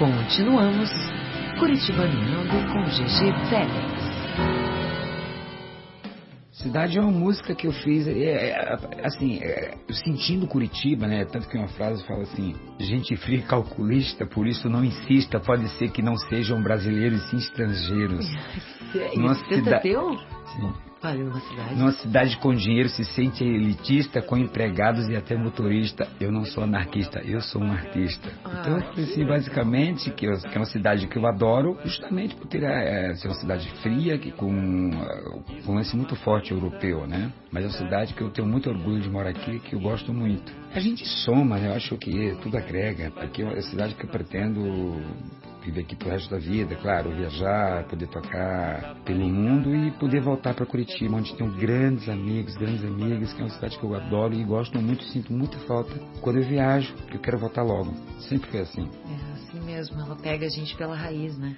Continuamos Curitibaneando com GG Félix. Cidade é uma música que eu fiz, sentindo Curitiba, né? Tanto que uma frase fala assim: gente fria e calculista, por isso não insista, pode ser que não sejam brasileiros e sim estrangeiros. Você teu? Sim. Olha, numa cidade. Numa cidade com dinheiro se sente elitista, com empregados e até motorista. Eu não sou anarquista, eu sou um artista. Então eu pensei basicamente que é uma cidade que eu adoro, justamente por ter ser uma cidade fria, com um lance muito forte europeu, né? Mas é uma cidade que eu tenho muito orgulho de morar aqui, que eu gosto muito. A gente soma, né? Eu acho que tudo agrega. Aqui é uma cidade que eu pretendo viver aqui pro resto da vida, claro, viajar, poder tocar pelo mundo e poder voltar para Curitiba, onde tenho grandes amigos, grandes amigas, que é uma cidade que eu adoro e gosto muito, sinto muita falta quando eu viajo, que eu quero voltar logo. Sempre foi assim. É assim mesmo, ela pega a gente pela raiz, né?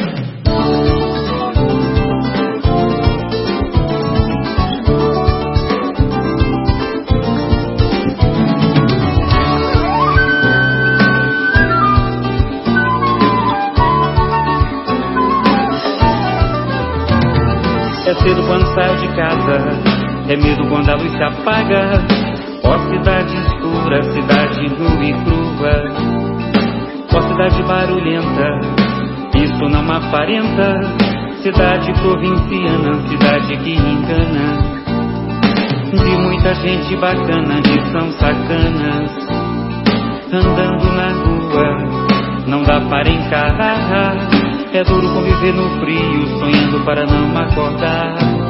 É cedo quando saio de casa, é medo quando a luz se apaga. Ó cidade escura, cidade nua e crua. Ó cidade barulhenta, isso não aparenta. Cidade provinciana, cidade que engana. De muita gente bacana, de são sacanas. Andando na rua, não dá para encarar. É duro conviver no frio, sonhando para não acordar.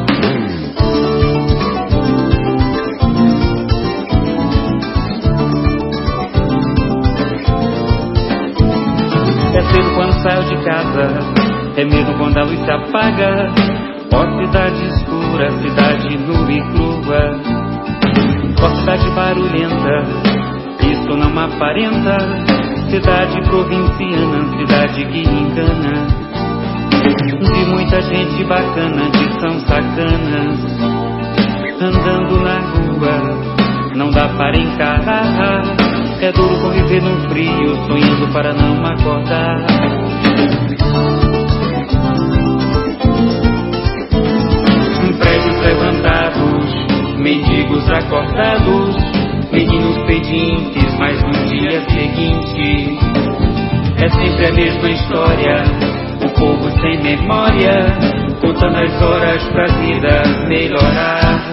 É cedo quando saio de casa, é medo quando a luz se apaga. Ó cidade escura, cidade nua e crua. Ó cidade barulhenta, isso não aparenta. Cidade provinciana, cidade que engana. De muita gente bacana, de são sacanas. Andando na rua, não dá para encarar. É duro conviver no frio, sonhando para não acordar. Prédios levantados, mendigos acordados, meninos pedintes, mas no dia seguinte é sempre a mesma história. O povo sem memória, contando as horas pra vida melhorar.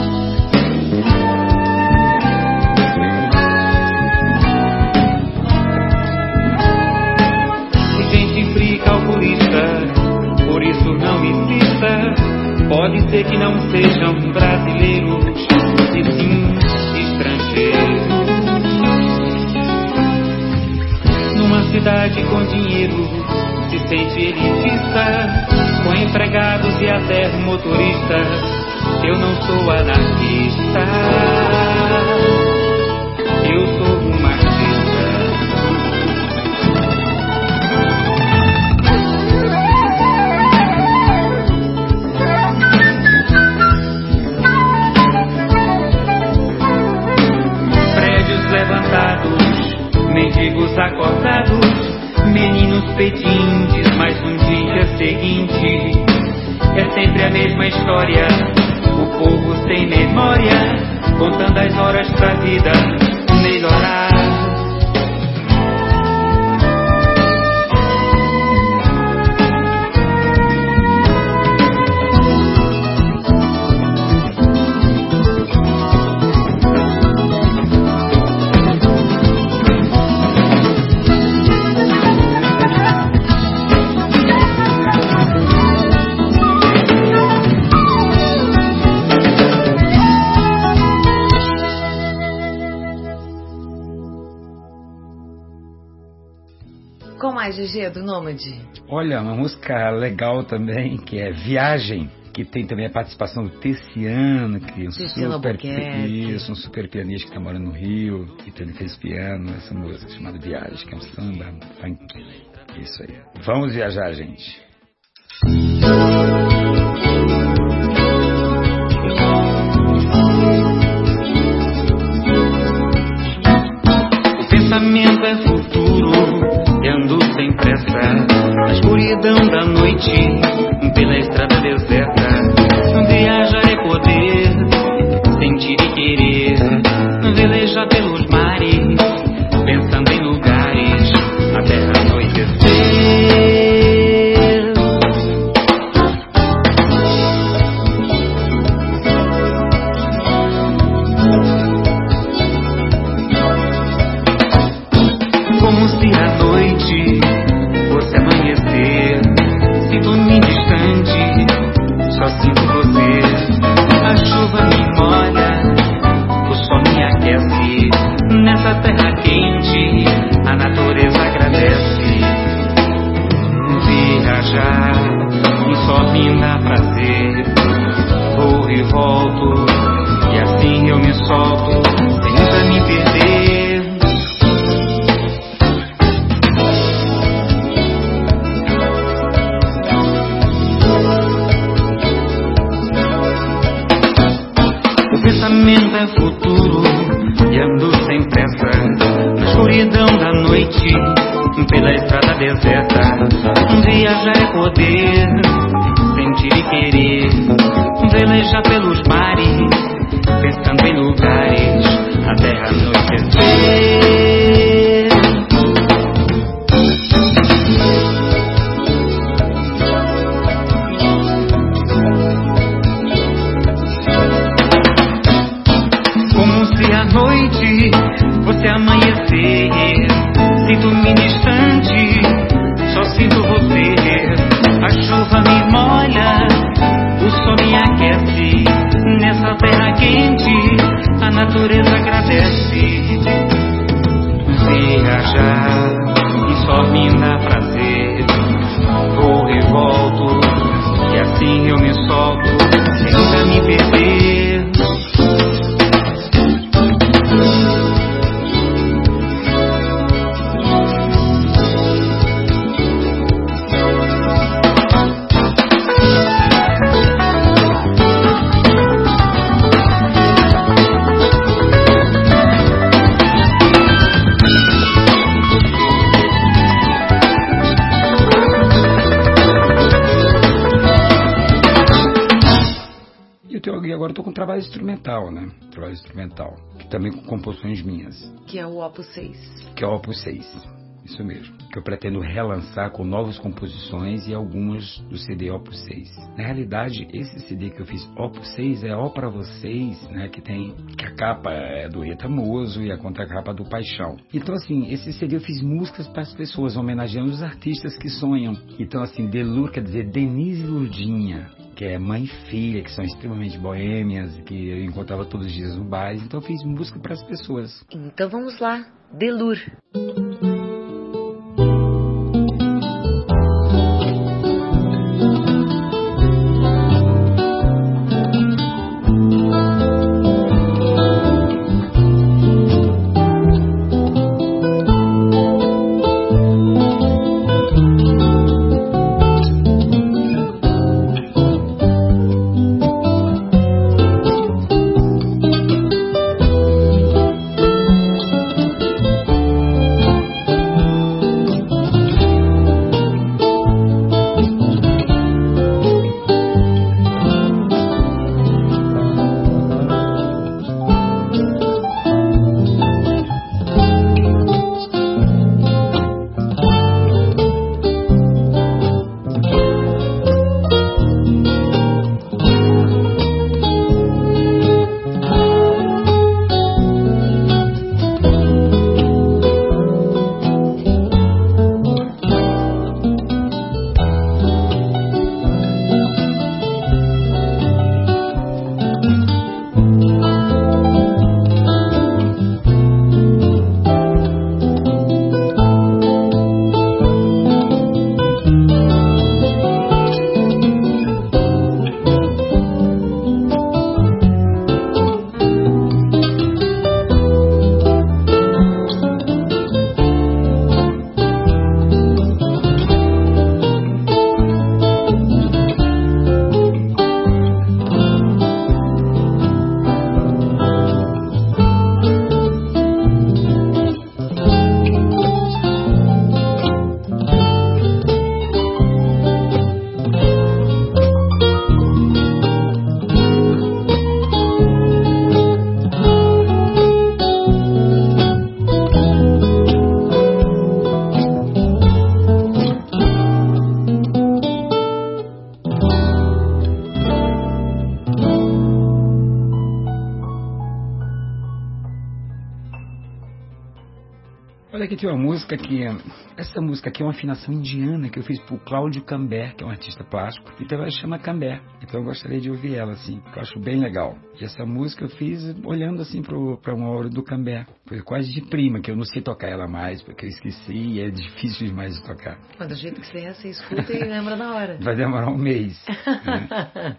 Gente fria e calculista, por isso não insista. Pode ser que não sejam brasileiros, e sim estrangeiros. Numa cidade com dinheiro se sente elitista, com empregados e até motoristas. Eu não sou anarquista, eu sou um artista. Prédios levantados, mendigos acordados, meninos pedintes, mas no dia seguinte é sempre a mesma história. O povo sem memória, contando as horas pra vida melhorar. Qual mais, GG, do Nômade? Olha, uma música legal também, que é Viagem, que tem também a participação do Tessiano, que é um super pianista que está morando no Rio, e também fez piano, essa música chamada Viagem, que é um samba funk. Isso aí. Vamos viajar, gente. O pensamento é futuro e ando sem pressa na escuridão da noite, pela estrada deserta. Viajar é poder, sentir e querer, velejar pelos mares, pensando em lugares até anoitecer. Como se a noite fosse amanhecer, sinto-me distante, só sinto você. A chuva me molha, o sol me aquece. Nessa terra quente, a natureza agradece. Viajar só me dá prazer. Vou e volto, e assim eu me solto, sem nunca me perder. O pensamento é futuro e ando sem pressa na escuridão da noite, pela estrada deserta. Viajar é poder, sentir e querer, velejar pelos mares, pensando em lugares até anoitecer. Como se a noite fosse amanhecer, sinto-me distante, só sinto você. A chuva me molha, o sol me aquece. Nessa terra quente, a natureza agradece. Viajar só me dá prazer. Vou e volto, e assim eu me solto, sem nunca me perder. E agora estou com trabalho instrumental, né? Trabalho instrumental, que também com composições minhas. Que é o Opus 6. Que é o Opus 6, isso mesmo. Que eu pretendo relançar com novas composições e algumas do CD Opus 6. Na realidade, esse CD que eu fiz, Opus 6, é Ó Pra Vocês, né? Que a capa é do Retamoso e a contracapa do Paixão. Então, assim, esse CD eu fiz músicas para as pessoas, homenageando os artistas que sonham. Então, assim, Delur quer dizer Denise e Lurdinha, que é mãe e filha, que são extremamente boêmias, que eu encontrava todos os dias no bar. Então eu fiz música para as pessoas. Então vamos lá, Delur. aqui uma música que... Essa música aqui é uma afinação indiana que eu fiz pro Cláudio Cambé, que é um artista plástico. Então ela chama Cambé. Então eu gostaria de ouvir ela, assim, que eu acho bem legal. E essa música eu fiz olhando, assim, pra uma obra do Cambé. Foi quase de prima, que eu não sei tocar ela mais, porque eu esqueci e é difícil demais de tocar. Mas do jeito que você é, você escuta e lembra na hora. Vai demorar um mês. Né?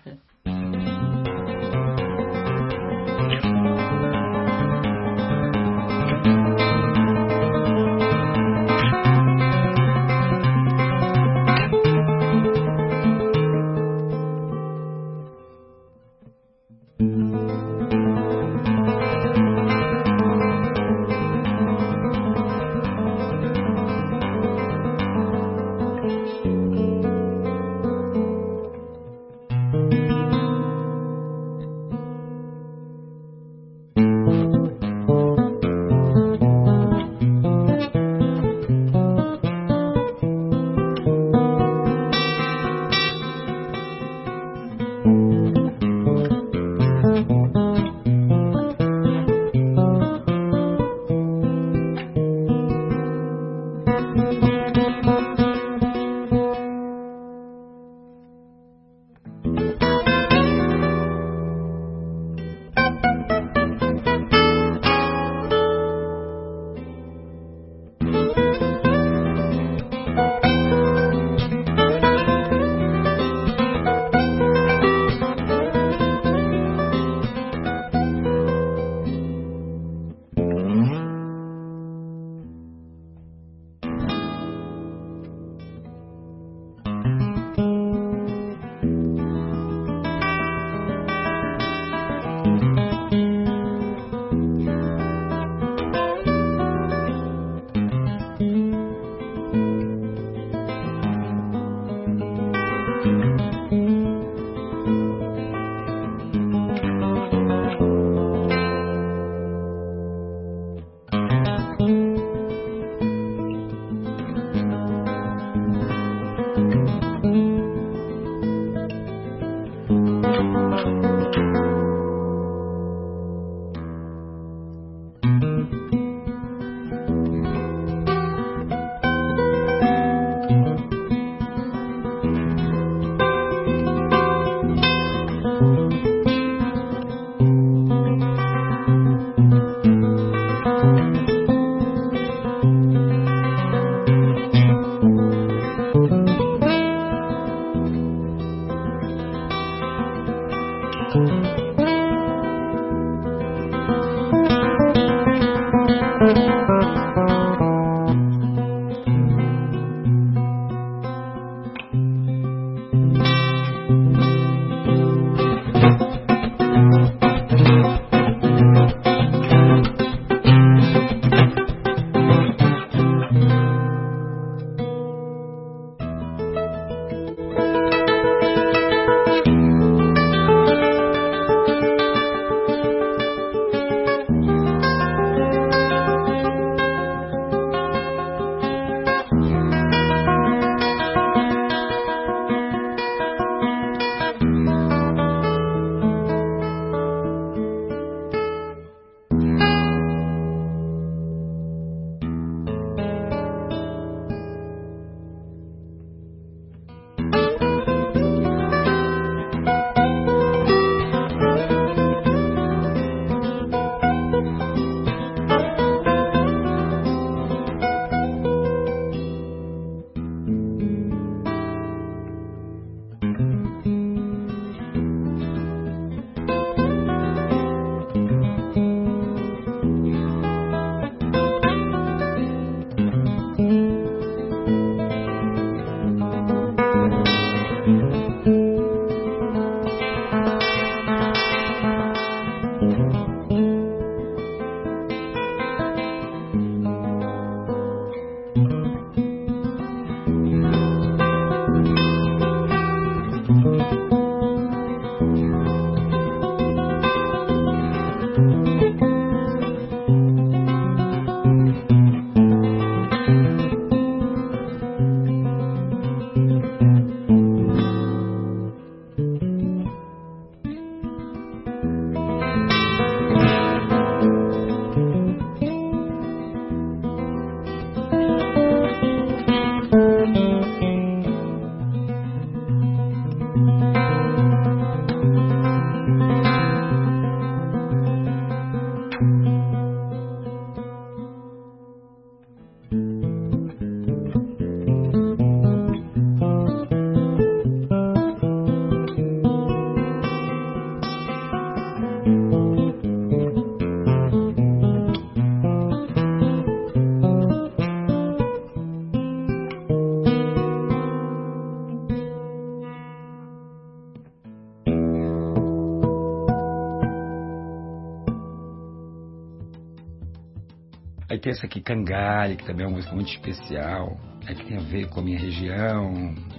tem essa aqui, Cangalha, que também é uma música muito especial, que tem a ver com a minha região,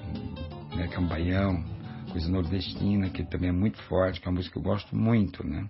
né, que é um baião, coisa nordestina, que também é muito forte, que é uma música que eu gosto muito, né?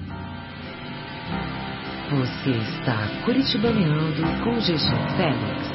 Você está curitibaneando com G.G. Félix.